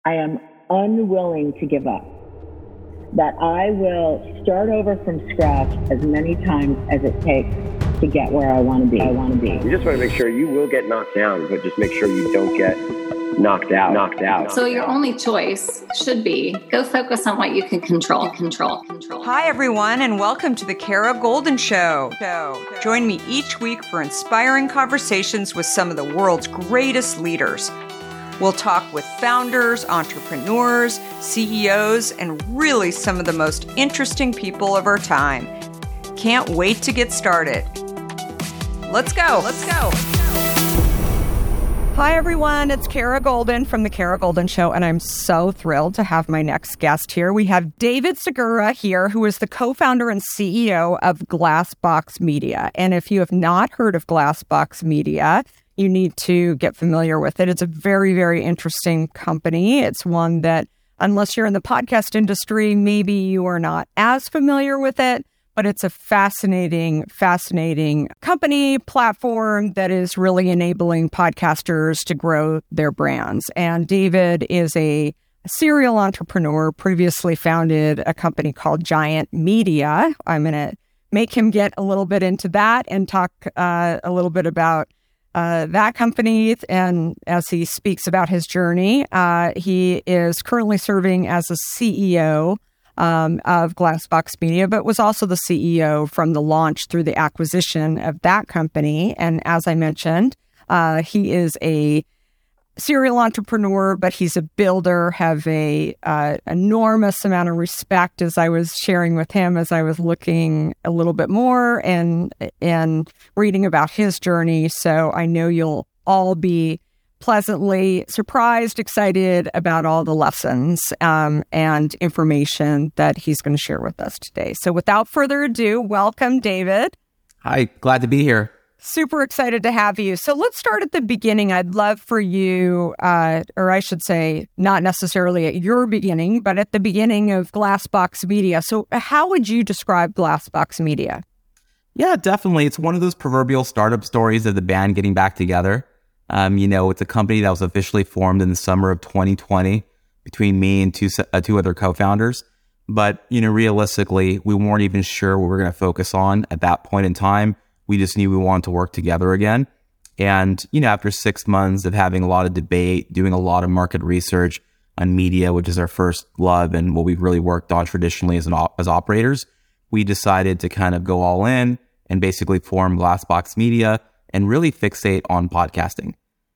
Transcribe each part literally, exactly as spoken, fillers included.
I am unwilling to give up. That I will start over from scratch as many times as it takes to get where I want to be. I want to be. You just want to make sure you will get knocked down, but just make sure you don't get knocked out. Knocked out. So your only choice should be go focus on what you can control. Control. Control. Hi, everyone, and welcome to the Kara Goldin Show. Join me each week for inspiring conversations with some of the world's greatest leaders. We'll talk with founders, entrepreneurs, C E Os, and really some of the most interesting people of our time. Can't wait to get started. Let's go. Let's go. Hi, everyone. It's Kara Goldin from The Kara Goldin Show, and I'm so thrilled to have my next guest here. We have David Segura here, who is the co-founder and C E O of Glassbox Media. And if you have not heard of Glassbox Media, you need to get familiar with it. It's a very, very interesting company. It's one that, unless you're in the podcast industry, maybe you are not as familiar with it, but it's a fascinating, fascinating company platform that is really enabling podcasters to grow their brands. And David is a serial entrepreneur, previously founded a company called Giant Media. I'm going to make him get a little bit into that and talk uh, a little bit about Uh, that company, and as he speaks about his journey, uh, he is currently serving as a C E O um, of Glassbox Media, but was also the C E O from the launch through the acquisition of that company. And as I mentioned, uh, he is a serial entrepreneur, but he's a builder, have a uh, enormous amount of respect, as I was sharing with him as I was looking a little bit more and and reading about his journey. So I know you'll all be pleasantly surprised, excited about all the lessons um, and information that he's going to share with us today. So without further ado, welcome, David. Hi, glad to be here. Super excited to have you. So let's start at the beginning. I'd love for you, uh, or I should say, not necessarily at your beginning, but at the beginning of Glassbox Media. So how would you describe Glassbox Media? Yeah, definitely. It's one of those proverbial startup stories of the band getting back together. Um, you know, it's a company that was officially formed in the summer of twenty twenty between me and two uh, two other co-founders. But, you know, realistically, we weren't even sure what we were going to focus on at that point in time. We just knew we wanted to work together again. And, you know, after six months of having a lot of debate, doing a lot of market research on media, which is our first love and what we've really worked on traditionally as an op- as operators, we decided to kind of go all in and basically form Glassbox Media and really fixate on podcasting.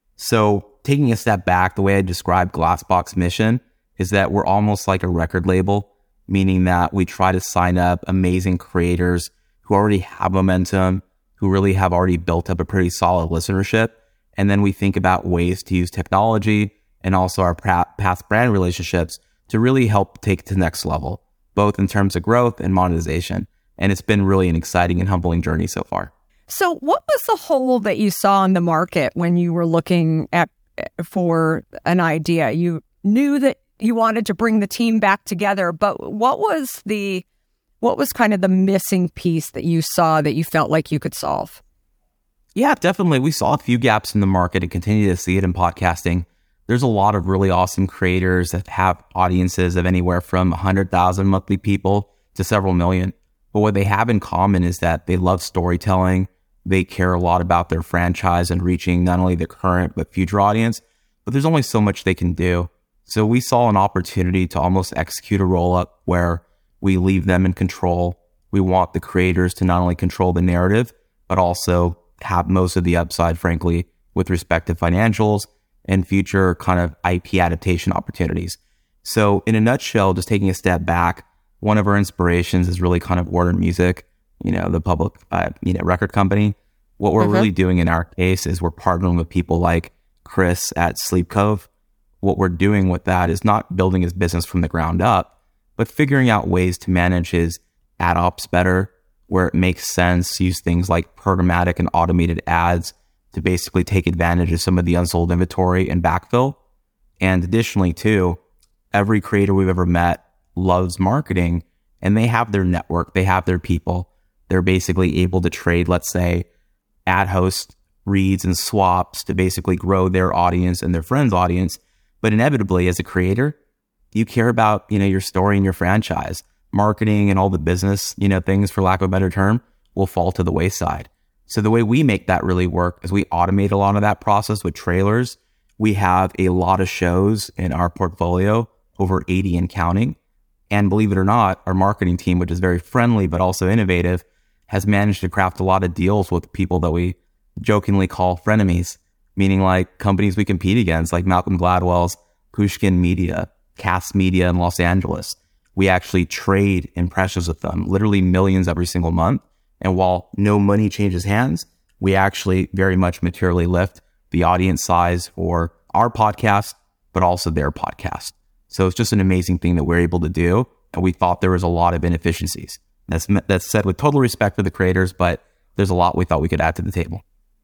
So taking a step back, the way I describe Glassbox mission is that we're almost like a record label, meaning that we try to sign up amazing creators who already have momentum, who really have already built up a pretty solid listenership. And then we think about ways to use technology and also our past brand relationships to really help take it to the next level, both in terms of growth and monetization. And it's been really an exciting and humbling journey so far. So what was the hole that you saw in the market when you were looking at for an idea? You knew that you wanted to bring the team back together, but what was the What was kind of the missing piece that you saw that you felt like you could solve? Yeah, definitely. We saw a few gaps in the market and continue to see it in podcasting. There's a lot of really awesome creators that have audiences of anywhere from one hundred thousand monthly people to several million. But what they have in common is that they love storytelling. They care a lot about their franchise and reaching not only the current but future audience. But there's only so much they can do. So we saw an opportunity to almost execute a roll-up where we leave them in control. We want the creators to not only control the narrative, but also have most of the upside, frankly, with respect to financials and future kind of I P adaptation opportunities. So in a nutshell, just taking a step back, one of our inspirations is really kind of Warner Music, you know, the public, uh, you know, record company. What we're mm-hmm. really doing in our case is we're partnering with people like Chris at Sleep Cove. What we're doing with that is not building his business from the ground up, but figuring out ways to manage his ad ops better, where it makes sense to use things like programmatic and automated ads to basically take advantage of some of the unsold inventory and backfill. And additionally, too, every creator we've ever met loves marketing, and they have their network, they have their people. They're basically able to trade, let's say, ad host reads and swaps to basically grow their audience and their friends' audience. But inevitably, as a creator, you care about, you know, your story and your franchise. Marketing and all the business, you know, things, for lack of a better term, will fall to the wayside. So the way we make that really work is we automate a lot of that process with trailers. We have a lot of shows in our portfolio, over eighty and counting. And believe it or not, our marketing team, which is very friendly but also innovative, has managed to craft a lot of deals with people that we jokingly call frenemies, meaning like companies we compete against, like Malcolm Gladwell's Pushkin Media, Cass Media in Los Angeles. We actually trade impressions with them, literally millions every single month. And while no money changes hands, we actually very much materially lift the audience size for our podcast, but also their podcast. So it's just an amazing thing that we're able to do. And we thought there was a lot of inefficiencies. That's, that's said with total respect for the creators, but there's a lot we thought we could add to the table.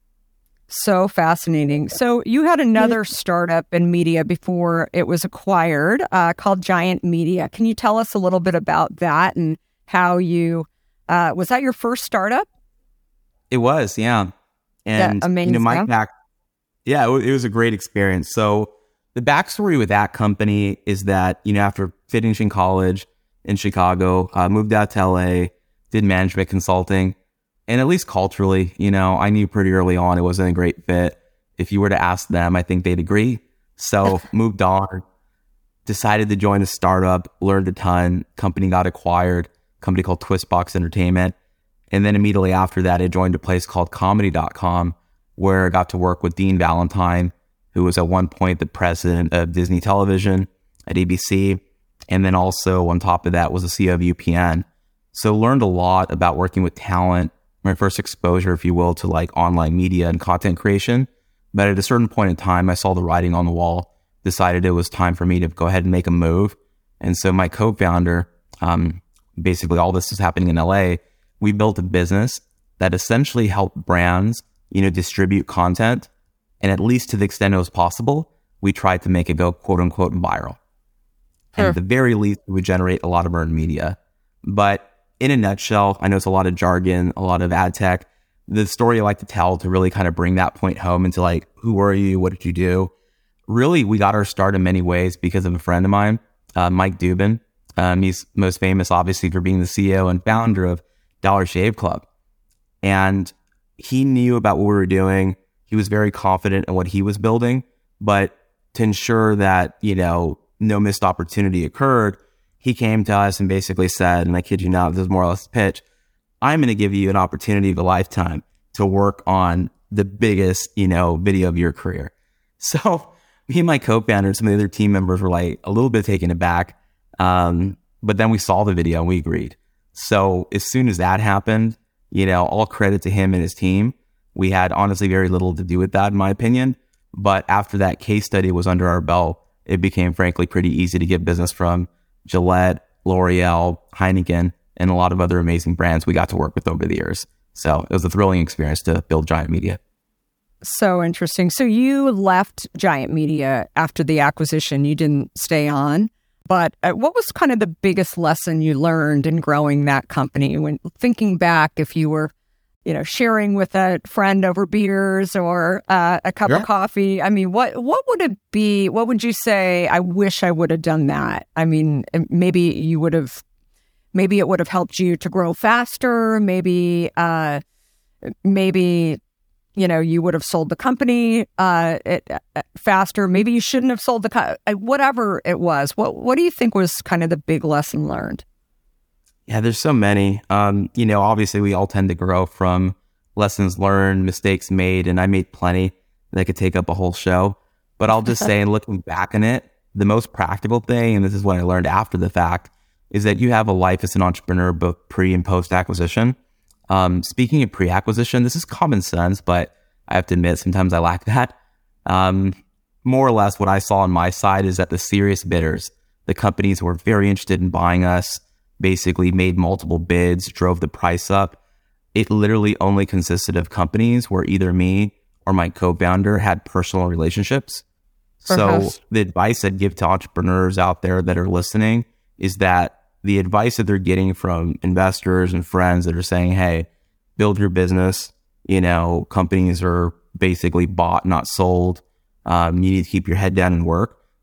So fascinating. So you had another startup in media before it was acquired uh, called Giant Media. Can you tell us a little bit about that and how you, uh, was that your first startup? It was, yeah. And, amazing. you know, my back, yeah, it, it was a great experience. So the backstory with that company is that, you know, after finishing college in Chicago, uh, moved out to L A, did management consulting. And at least culturally, you know, I knew pretty early on it wasn't a great fit. If you were to ask them, I think they'd agree. So moved on, decided to join a startup, learned a ton. Company got acquired, company called Twistbox Entertainment. And then immediately after that, I joined a place called comedy dot com, where I got to work with Dean Valentine, who was at one point the president of Disney Television at A B C. And then also on top of that was the C E O of U P N. So learned a lot about working with talent. My first exposure, if you will, to like online media and content creation. But at a certain point in time, I saw the writing on the wall, decided it was time for me to go ahead and make a move. And so my co-founder, um, basically all this is happening in L A, we built a business that essentially helped brands, you know, distribute content. And at least to the extent it was possible, we tried to make it go quote unquote viral. And at the very least, it would generate a lot of earned media. But in a nutshell, I know it's a lot of jargon, a lot of ad tech. The story I like to tell to really kind of bring that point home into like, who were you? What did you do? Really, we got our start in many ways because of a friend of mine, uh, Mike Dubin. Um, he's most famous, obviously, for being the C E O and founder of Dollar Shave Club. And he knew about what we were doing. He was very confident in what he was building. But to ensure that, you know, no missed opportunity occurred, he came to us and basically said, and I kid you not, this is more or less the pitch, I'm going to give you an opportunity of a lifetime to work on the biggest, you know, video of your career. So me and my co-founder and some of the other team members were like a little bit taken aback. Um, but then we saw the video and we agreed. So as soon as that happened, you know, all credit to him and his team. We had honestly very little to do with that, in my opinion. But after that case study was under our belt, it became frankly pretty easy to get business from Gillette, L'Oreal, Heineken, and a lot of other amazing brands we got to work with over the years. So it was a thrilling experience to build Giant Media. So interesting. So you left Giant Media after the acquisition. You didn't stay on. But uh, what was kind of the biggest lesson you learned in growing that company? When thinking back, if you were, you know, sharing with a friend over beers or uh, a cup yeah. of coffee, I mean, what what would it be? What would you say? I wish I would have done that. I mean, maybe you would have, maybe it would have helped you to grow faster. Maybe, uh, maybe, you know, you would have sold the company uh, it, uh, faster. Maybe you shouldn't have sold the co- whatever it was. What What do you think was kind of the big lesson learned? Yeah, there's so many. Um, you know, obviously we all tend to grow from lessons learned, mistakes made, and I made plenty that could take up a whole show. But I'll just say, in looking back on it, the most practical thing, and this is what I learned after the fact, is that you have a life as an entrepreneur, both pre and post acquisition. Um, speaking of pre-acquisition, this is common sense, but I have to admit, sometimes I lack that. Um, more or less what I saw on my side is that the serious bidders, the companies who were very interested in buying us, basically made multiple bids, drove the price up. It literally only consisted of companies where either me or my co-founder had personal relationships. Perhaps. So the advice I'd give to entrepreneurs out there that are listening is that the advice that they're getting from investors and friends that are saying, hey, build your business, you know, companies are basically bought, not sold. Um, you need to keep your head down and work.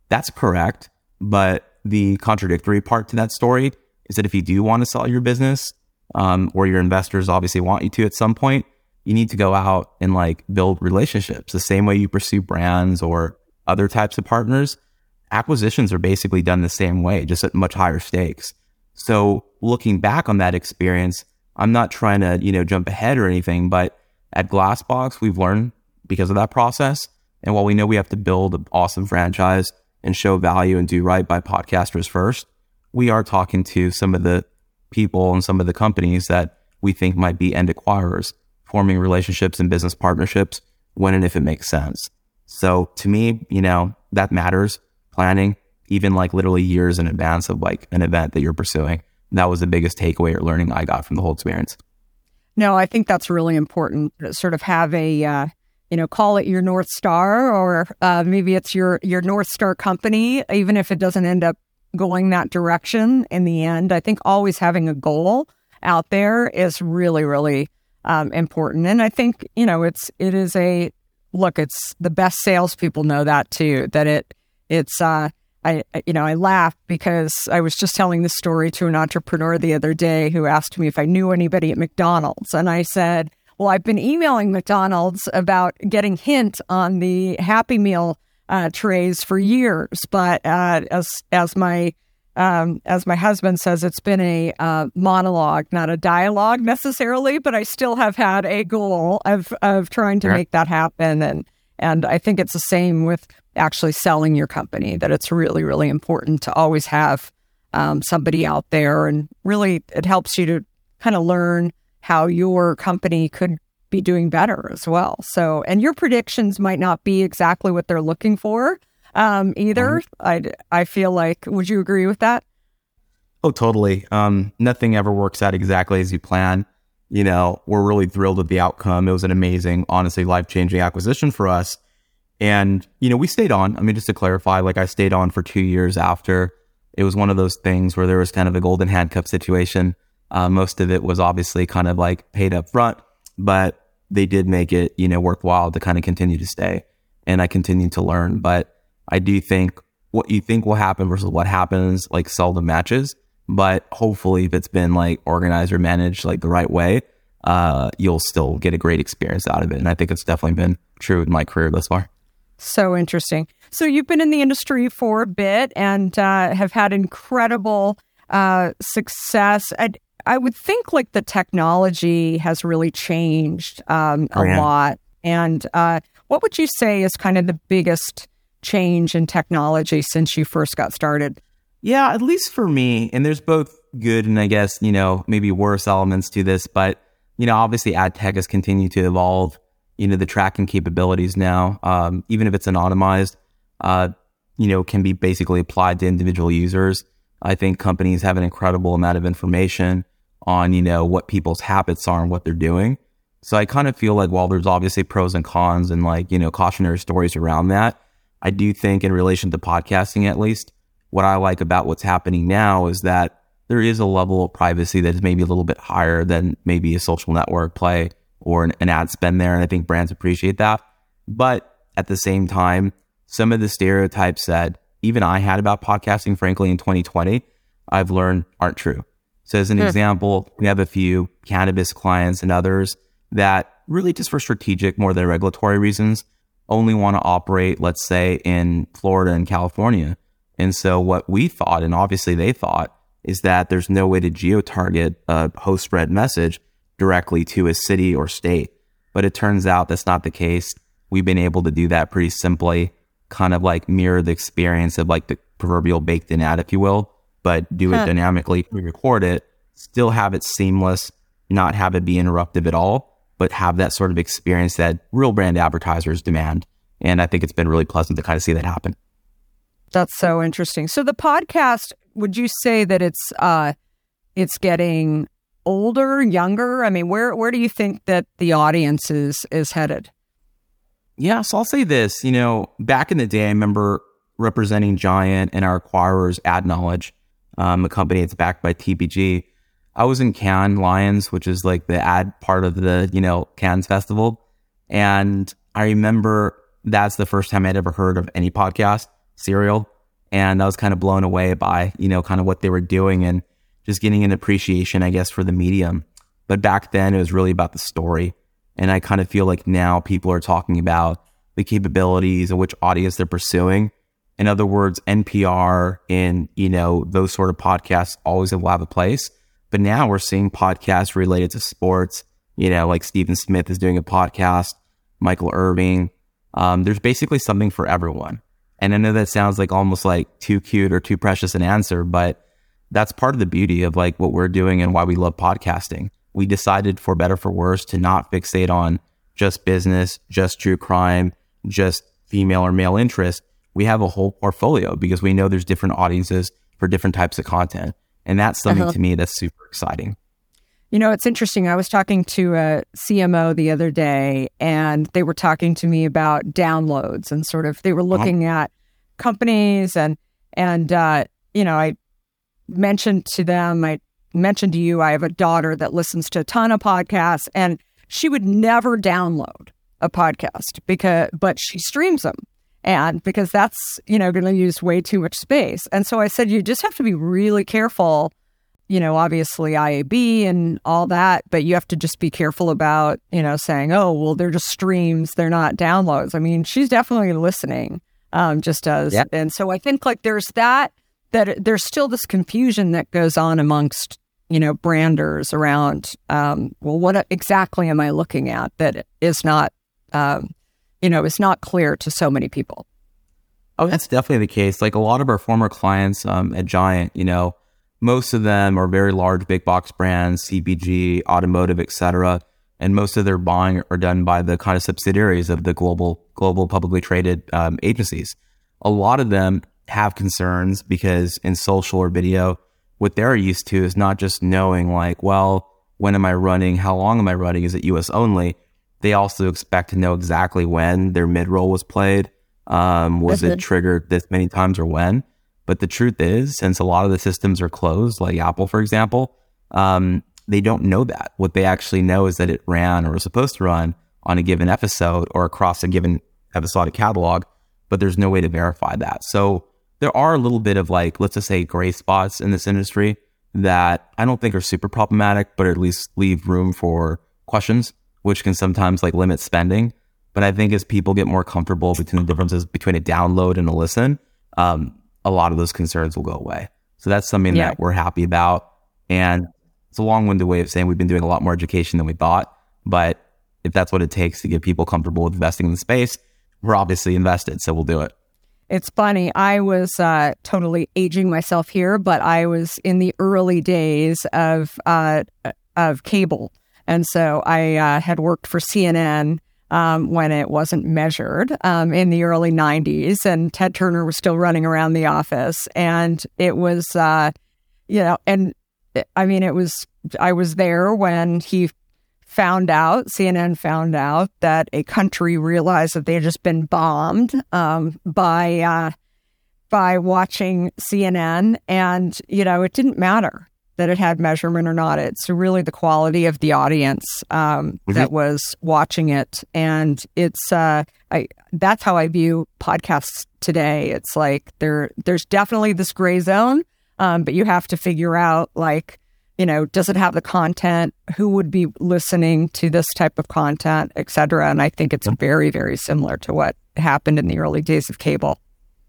that's correct. But the contradictory part to that story is that if you do want to sell your business, um, or your investors obviously want you to at some point, you need to go out and like build relationships the same way you pursue brands or other types of partners. Acquisitions are basically done the same way, just at much higher stakes. So looking back on that experience, I'm not trying to, you know, jump ahead or anything, but at Glassbox, we've learned because of that process. And while we know we have to build an awesome franchise and show value and do right by podcasters first, we are talking to some of the people and some of the companies that we think might be end acquirers, forming relationships and business partnerships when and if it makes sense. So to me, you know, that matters. Planning, even like literally years in advance of like an event that you're pursuing. That was the biggest takeaway or learning I got from the whole experience. No, I think that's really important. Sort of have a, uh, you know, call it your North Star, or uh, maybe it's your your North Star company, even if it doesn't end up going that direction in the end. I think always having a goal out there is really, really um, important. And I think, you know, it's it is a look. It's the best salespeople know that too. That it it's uh, I you know I laugh because I was just telling this story to an entrepreneur the other day who asked me if I knew anybody at McDonald's, and I said, well, I've been emailing McDonald's about getting Hint on the Happy Meal uh, trays for years, but uh, as as my um, as my husband says, it's been a uh, monologue, not a dialogue necessarily. But I still have had a goal of of trying to Sure. make that happen, and and I think it's the same with actually selling your company. That it's really really important to always have um, somebody out there, and really it helps you to kind of learn how your company could be doing better as well. So, and your predictions might not be exactly what they're looking for um, either. I I feel like, would you agree with that? Oh, totally. Um, nothing ever works out exactly as you plan. You know, we're really thrilled with the outcome. It was an amazing, honestly, life-changing acquisition for us. And, you know, we stayed on. I mean, just to clarify, like I stayed on for two years after. It was one of those things where there was kind of a golden handcuff situation. Uh, most of it was obviously kind of like paid up front, but they did make it, you know, worthwhile to kind of continue to stay. And I continued to learn. But I do think what you think will happen versus what happens, like seldom matches. But hopefully if it's been like organized or managed like the right way, uh, you'll still get a great experience out of it. And I think it's definitely been true in my career thus far. So interesting. So you've been in the industry for a bit and uh, have had incredible uh, success. I, I would think like the technology has really changed um, a Oh, yeah. lot. And uh, what would you say is kind of the biggest change in technology since you first got started? Yeah, at least for me, and there's both good and I guess, you know, maybe worse elements to this, but, you know, obviously ad tech has continued to evolve, you know, the tracking capabilities now, um, even if it's anonymized, uh, you know, can be basically applied to individual users. I think companies have an incredible amount of information on, you know, what people's habits are and what they're doing. So I kind of feel like while there's obviously pros and cons and like, you know, cautionary stories around that, I do think in relation to podcasting, at least, what I like about what's happening now is that there is a level of privacy that is maybe a little bit higher than maybe a social network play or an, an ad spend there. And I think brands appreciate that. But at the same time, some of the stereotypes that even I had about podcasting, frankly, in twenty twenty, I've learned aren't true. So as an Hmm. example, we have a few cannabis clients and others that really just for strategic more than regulatory reasons only want to operate, let's say, in Florida and California. And so what we thought, and obviously they thought, is that there's no way to geo-target a host spread message directly to a city or state. But it turns out that's not the case. We've been able to do that pretty simply, kind of like mirror the experience of like the proverbial baked in ad, if you will, but do it Huh. dynamically, re-record it, still have it seamless, not have it be interruptive at all, but have that sort of experience that real brand advertisers demand. And I think it's been really pleasant to kind of see that happen. That's so interesting. So the podcast, would you say that it's uh, it's getting older, younger? I mean, where where do you think that the audience is is headed? Yeah, so I'll say this, you know, back in the day, I remember representing Giant and our acquirers, Ad Knowledge, um, a company that's backed by T B G. I was in Cannes Lions, which is like the ad part of the, you know, Cannes Festival. And I remember that's the first time I'd ever heard of any podcast, Serial. And I was kind of blown away by, you know, kind of what they were doing and just getting an appreciation, I guess, for the medium. But back then it was really about the story. And I kind of feel like now people are talking about the capabilities and which audience they're pursuing. In other words, N P R and, you know, those sort of podcasts always will have a place. But now we're seeing podcasts related to sports, you know, like Stephen Smith is doing a podcast, Michael Irving. Um, there's basically something for everyone. And I know that sounds like almost like too cute or too precious an answer, but that's part of the beauty of like what we're doing and why we love podcasting. We decided, for better for worse, to not fixate on just business, just true crime, just female or male interest. We have a whole portfolio because we know there's different audiences for different types of content. And that's something uh-huh. to me that's super exciting. You know, it's interesting. I was talking to a C M O the other day, and they were talking to me about downloads and sort of, they were looking uh-huh. at companies and, and, uh, you know, I mentioned to them, I mentioned to you, I have a daughter that listens to a ton of podcasts, and she would never download a podcast because, but she streams them. And because that's, you know, going to use way too much space. And so I said, you just have to be really careful, you know, obviously I A B and all that, but you have to just be careful about, you know, saying, oh, well, they're just streams, they're not downloads. I mean, she's definitely listening, um, just as, yep. And so I think like there's that, that there's still this confusion that goes on amongst, you know, branders around, um, well, what exactly am I looking at that is not, um, you know, is not clear to so many people. Oh, that's definitely the case. Like a lot of our former clients um, at Giant, you know, most of them are very large big box brands, C P G, automotive, et cetera. And most of their buying are done by the kind of subsidiaries of the global, global publicly traded um, agencies. A lot of them have concerns because in social or video, what they're used to is not just knowing like, well, when am I running? How long am I running? Is it U S only? They also expect to know exactly when their mid-roll was played. Um, was That's it good. Triggered this many times or when? But the truth is, since a lot of the systems are closed, like Apple, for example, um, they don't know that. What they actually know is that it ran or was supposed to run on a given episode or across a given episodic catalog, but there's no way to verify that. So there are a little bit of like, let's just say gray spots in this industry that I don't think are super problematic, but at least leave room for questions, which can sometimes like limit spending. But I think as people get more comfortable between the differences between a download and a listen, um, a lot of those concerns will go away. So that's something yeah. that we're happy about. And it's a long-winded way of saying we've been doing a lot more education than we thought. But if that's what it takes to get people comfortable with investing in the space, we're obviously invested, so we'll do it. It's funny. I was uh, totally aging myself here, but I was in the early days of uh, of cable. And so I uh, had worked for C N N um, when it wasn't measured um, in the early nineties. And Ted Turner was still running around the office. And it was, uh, you know, and I mean, it was, I was there when he found out, C N N found out that a country realized that they had just been bombed um, by, uh, by watching C N N. And, you know, it didn't matter that it had measurement or not. It's really the quality of the audience um, mm-hmm. that was watching it. And it's, uh, I, that's how I view podcasts today. It's like there, there's definitely this gray zone, um, but you have to figure out like, you know, does it have the content? Who would be listening to this type of content, et cetera? And I think it's very, very similar to what happened in the early days of cable.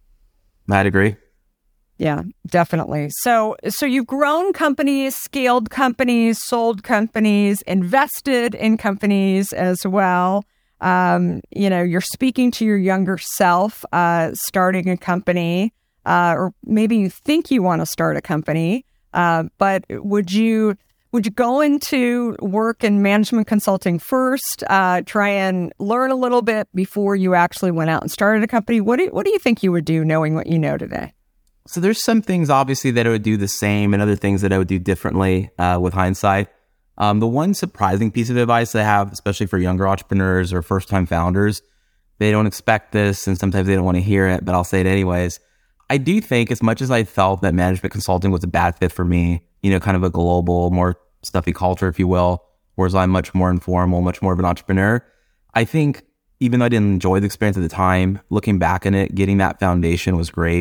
I'd agree. Yeah, definitely. So, so you've grown companies, scaled companies, sold companies, invested in companies as well. Um, you know, you're speaking to your younger self, uh, starting a company, uh, or maybe you think you want to start a company. Uh, but would you would you go into work in management consulting first? Uh, try and learn a little bit before you actually went out and started a company. What do what do you think you would do, knowing what you know today? So there's some things obviously that I would do the same, and other things that I would do differently uh, with hindsight. Um, the one surprising piece of advice I have, especially for younger entrepreneurs or first time founders, they don't expect this, and sometimes they don't want to hear it, but I'll say it anyways. I do think, as much as I felt that management consulting was a bad fit for me, you know, kind of a global, more stuffy culture, if you will, whereas I'm much more informal, much more of an entrepreneur. I think even though I didn't enjoy the experience at the time, looking back on it, getting that foundation was great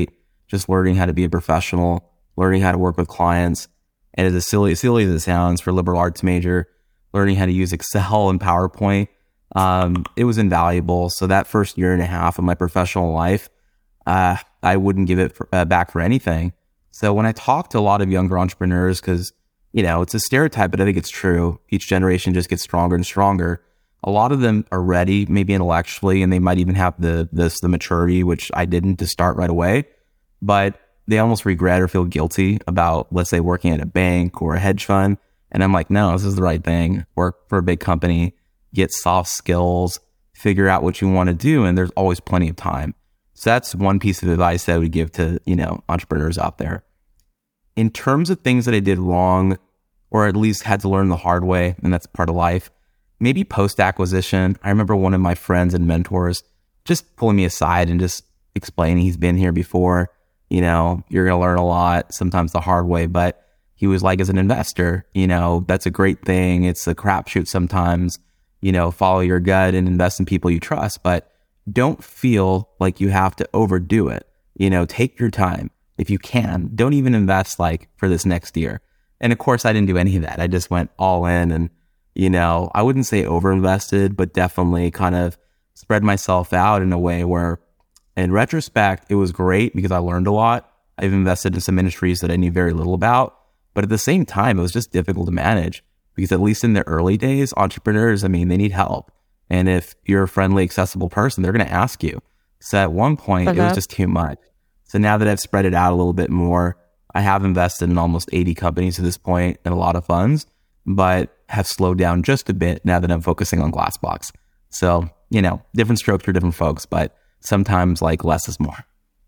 just learning how to be a professional, learning how to work with clients. And as silly, silly as it sounds for a liberal arts major, learning how to use Excel and PowerPoint, um, it was invaluable. So that first year and a half of my professional life, uh, I wouldn't give it for, uh, back for anything. So when I talk to a lot of younger entrepreneurs, because, you know, it's a stereotype, but I think it's true. Each generation just gets stronger and stronger. A lot of them are ready, maybe intellectually, and they might even have the this the maturity, which I didn't, to start right away. But they almost regret or feel guilty about, let's say, working at a bank or a hedge fund. And I'm like, no, this is the right thing. Work for a big company, get soft skills, figure out what you want to do, and there's always plenty of time. So that's one piece of advice that I would give to, you know, entrepreneurs out there. In terms of things that I did wrong, or at least had to learn the hard way, and that's part of life, maybe post-acquisition. I remember one of my friends and mentors just pulling me aside and just explaining he's been here before. You know, you're going to learn a lot, sometimes the hard way, but he was like, as an investor, you know, that's a great thing. It's a crapshoot sometimes, you know, follow your gut and invest in people you trust, but don't feel like you have to overdo it. You know, take your time if you can. Don't even invest like for this next year. And of course, I didn't do any of that. I just went all in and, you know, I wouldn't say overinvested, but definitely kind of spread myself out in a way where, in retrospect, it was great because I learned a lot. I've invested in some industries that I knew very little about, but at the same time, it was just difficult to manage because at least in the early days, entrepreneurs, I mean, they need help. And if you're a friendly, accessible person, they're going to ask you. So at one point, okay. It was just too much. So now that I've spread it out a little bit more, I have invested in almost eighty companies at this point and a lot of funds, but have slowed down just a bit now that I'm focusing on Glassbox. So, you know, different strokes for different folks, but sometimes like less is more.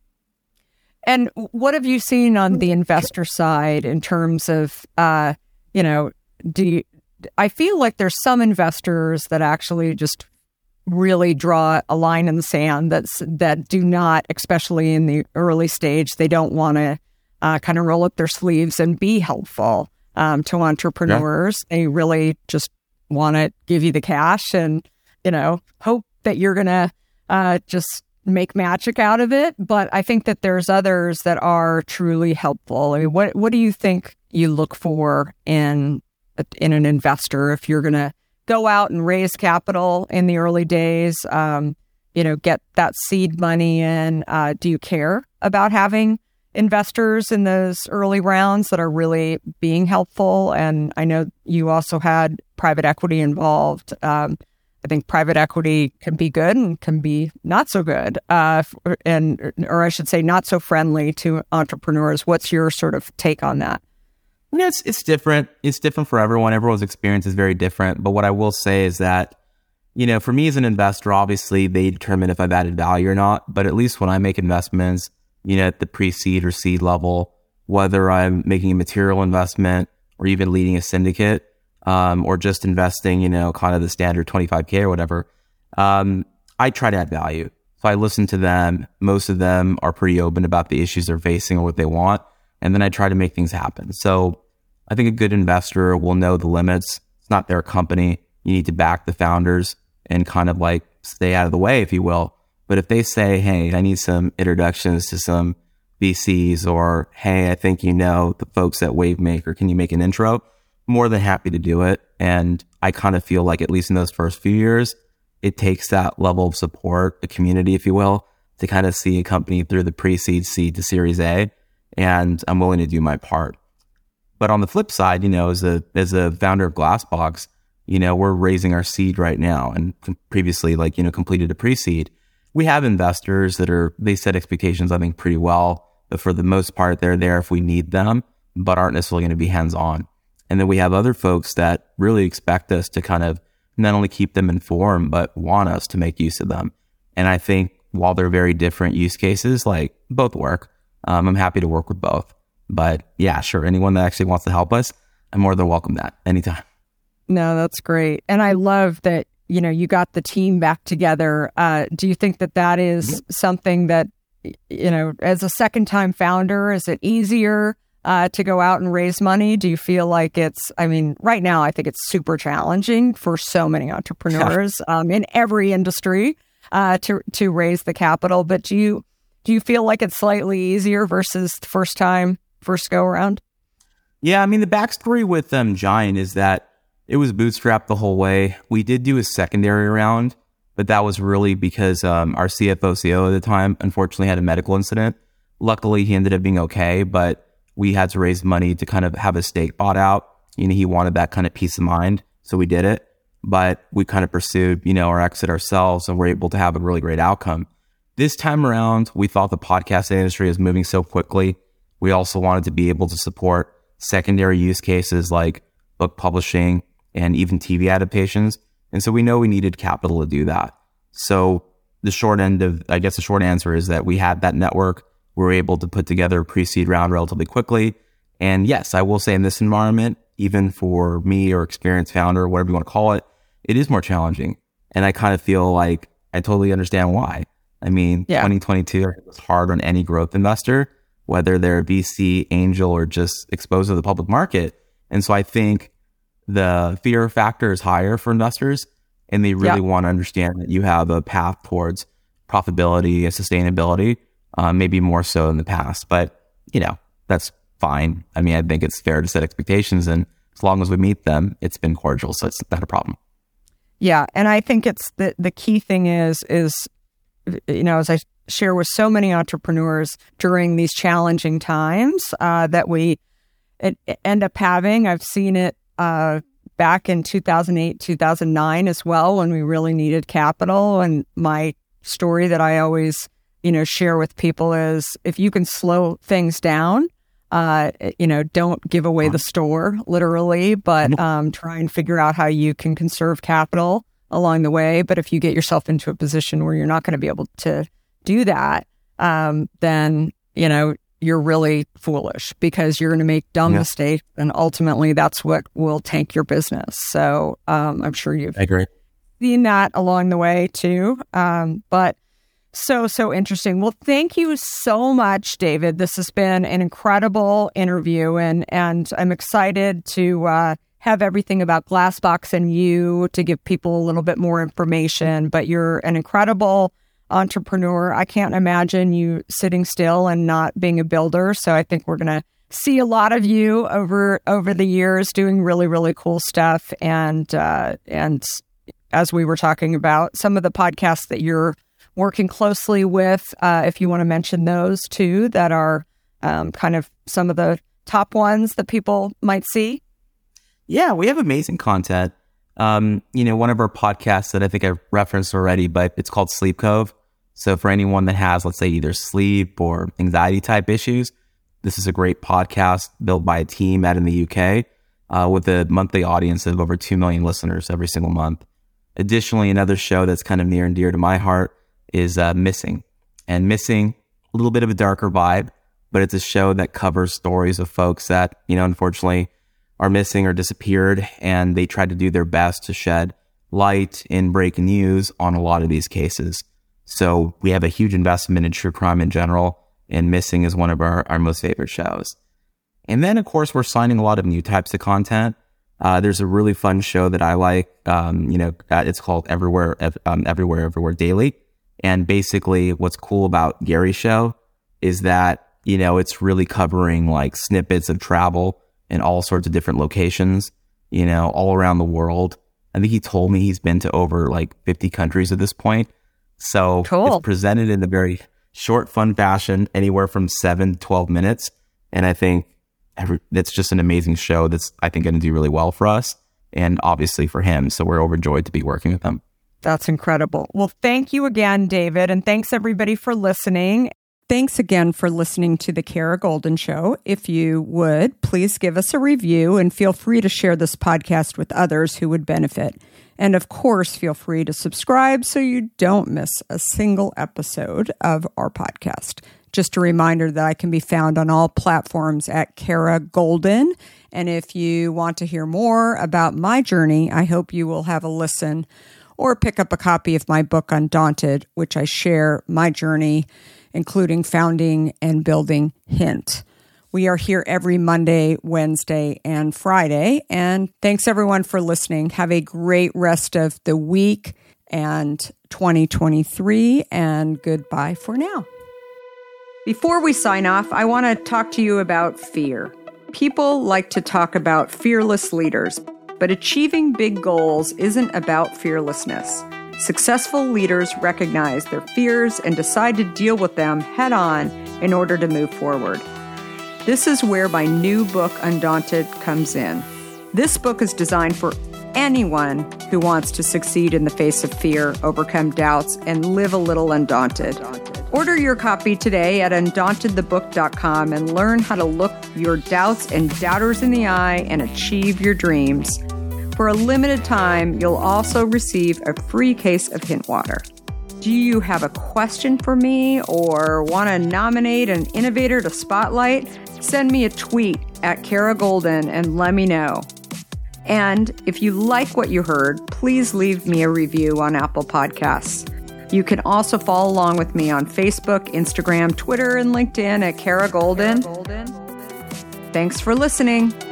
And what have you seen on the investor side in terms of, uh, you know, do you, I feel like there's some investors that actually just really draw a line in the sand that's, that do not, especially in the early stage, they don't want to uh, kind of roll up their sleeves and be helpful um, to entrepreneurs. Yeah. They really just want to give you the cash and, you know, hope that you're going to uh, just make magic out of it. But I think that there's others that are truly helpful. I mean, what what do you think you look for in in an investor if you're going to go out and raise capital in the early days? Um, you know, get that seed money in. Uh, do you care about having investors in those early rounds that are really being helpful? And I know you also had private equity involved. Um, I think private equity can be good and can be not so good, uh, and or I should say not so friendly to entrepreneurs. What's your sort of take on that? Yeah, it's, it's different. It's different for everyone. Everyone's experience is very different. But what I will say is that, you know, for me as an investor, obviously they determine if I've added value or not. But at least when I make investments, you know, at the pre-seed or seed level, whether I'm making a material investment or even leading a syndicate, um, or just investing, you know, kind of the standard twenty-five K or whatever, um, I try to add value. So I listen to them. Most of them are pretty open about the issues they're facing or what they want. And then I try to make things happen. So I think a good investor will know the limits. It's not their company. You need to back the founders and kind of like stay out of the way, if you will. But if they say, hey, I need some introductions to some V Cs, or, hey, I think you know the folks at Wavemaker, can you make an intro? More than happy to do it. And I kind of feel like, at least in those first few years, it takes that level of support, a community, if you will, to kind of see a company through the pre-seed, seed to Series A. And I'm willing to do my part. But on the flip side, you know, as a as a founder of Glassbox, you know, we're raising our seed right now, and previously, like, you know, completed a pre-seed. We have investors that are, they set expectations, I think, pretty well. But for the most part, they're there if we need them, but aren't necessarily going to be hands-on. And then we have other folks that really expect us to kind of not only keep them informed, but want us to make use of them. And I think while they're very different use cases, like, both work. Um, I'm happy to work with both. But yeah, sure, anyone that actually wants to help us, I'm more than welcome that anytime. No, that's great. And I love that, you know, you got the team back together. Uh, do you think that that is mm-hmm. something that, you know, as a second time founder, is it easier uh, to go out and raise money? Do you feel like it's, I mean, right now, I think it's super challenging for so many entrepreneurs um, in every industry uh, to, to raise the capital. But do you, Do you feel like it's slightly easier versus the first time, first go around? Yeah, I mean, the backstory with um, Giant is that it was bootstrapped the whole way. We did do a secondary round, but that was really because um, our C F O, C O O at the time, unfortunately had a medical incident. Luckily, he ended up being okay, but we had to raise money to kind of have a stake bought out. You know, he wanted that kind of peace of mind, so we did it. But we kind of pursued, you know, our exit ourselves, and we're able to have a really great outcome. This time around, we thought the podcast industry is moving so quickly. We also wanted to be able to support secondary use cases like book publishing and even T V adaptations. And so we know we needed capital to do that. So the short end of, I guess the short answer is that we had that network. We were able to put together a pre-seed round relatively quickly. And yes, I will say in this environment, even for me or experienced founder, whatever you want to call it, it is more challenging. And I kind of feel like I totally understand why. I mean, yeah. twenty twenty-two was hard on any growth investor, whether they're a V C, angel, or just exposed to the public market. And so I think the fear factor is higher for investors, and they really yeah. want to understand that you have a path towards profitability and sustainability, uh, maybe more so in the past. But, you know, that's fine. I mean, I think it's fair to set expectations, and as long as we meet them, it's been cordial, so it's not a problem. Yeah, and I think it's the the key thing is is you know, as I share with so many entrepreneurs during these challenging times uh, that we it, it end up having. I've seen it uh, back in two thousand eight, two thousand nine as well, when we really needed capital. And my story that I always, you know, share with people is if you can slow things down, uh, you know, don't give away the store literally, but um, try and figure out how you can conserve capital along the way. But if you get yourself into a position where you're not going to be able to do that, um, then, you know, you're really foolish because you're going to make dumb yeah. mistakes. And ultimately, that's what will tank your business. So um, I'm sure you've I agree. seen that along the way, too. Um, but so, so interesting. Well, thank you so much, David. This has been an incredible interview. And, and I'm excited to uh, have everything about Glassbox and you to give people a little bit more information. But you're an incredible entrepreneur. I can't imagine you sitting still and not being a builder. So I think we're going to see a lot of you over over the years doing really, really cool stuff. And uh, and as we were talking about, some of the podcasts that you're working closely with, uh, if you want to mention those too, that are um, kind of some of the top ones that people might see. Yeah, we have amazing content. Um, you know, one of our podcasts that I think I referenced already, but it's called Sleep Cove. So for anyone that has, let's say, either sleep or anxiety type issues, this is a great podcast built by a team out in the U K uh, with a monthly audience of over two million listeners every single month. Additionally, another show that's kind of near and dear to my heart is uh, Missing. And Missing, a little bit of a darker vibe, but it's a show that covers stories of folks that, you know, unfortunately are missing or disappeared, and they try to do their best to shed light in breaking news on a lot of these cases. So we have a huge investment in true crime in general, and Missing is one of our, our most favorite shows. And then, of course, we're signing a lot of new types of content. Uh, there's a really fun show that I like. Um, you know, uh, it's called Everywhere, um, Everywhere, Everywhere Daily. And basically what's cool about Gary's show is that, you know, it's really covering like snippets of travel in all sorts of different locations, you know, all around the world. I think he told me he's been to over like fifty countries at this point. So cool. It's presented in a very short, fun fashion, anywhere from seven to twelve minutes. And I think every, that's just an amazing show that's, I think, going to do really well for us and obviously for him. So we're overjoyed to be working with him. That's incredible. Well, thank you again, David. And thanks everybody for listening. Thanks again for listening to The Kara Goldin Show. If you would, please give us a review and feel free to share this podcast with others who would benefit. And of course, feel free to subscribe so you don't miss a single episode of our podcast. Just a reminder that I can be found on all platforms at Kara Goldin. And if you want to hear more about my journey, I hope you will have a listen or pick up a copy of my book, Undaunted, which I share my journey, including founding and building Hint. We are here every Monday, Wednesday, and Friday. And thanks everyone for listening. Have a great rest of the week and twenty twenty-three, and goodbye for now. Before we sign off, I want to talk to you about fear. People like to talk about fearless leaders, but achieving big goals isn't about fearlessness. Successful leaders recognize their fears and decide to deal with them head on in order to move forward. This is where my new book, Undaunted, comes in. This book is designed for anyone who wants to succeed in the face of fear, overcome doubts, and live a little undaunted. Order your copy today at undaunted the book dot com and learn how to look your doubts and doubters in the eye and achieve your dreams. For a limited time, you'll also receive a free case of hint water. Do you have a question for me or want to nominate an innovator to spotlight? Send me a tweet at Kara Goldin and let me know. And if you like what you heard, please leave me a review on Apple Podcasts. You can also follow along with me on Facebook, Instagram, Twitter, and LinkedIn at Kara Goldin. Thanks for listening.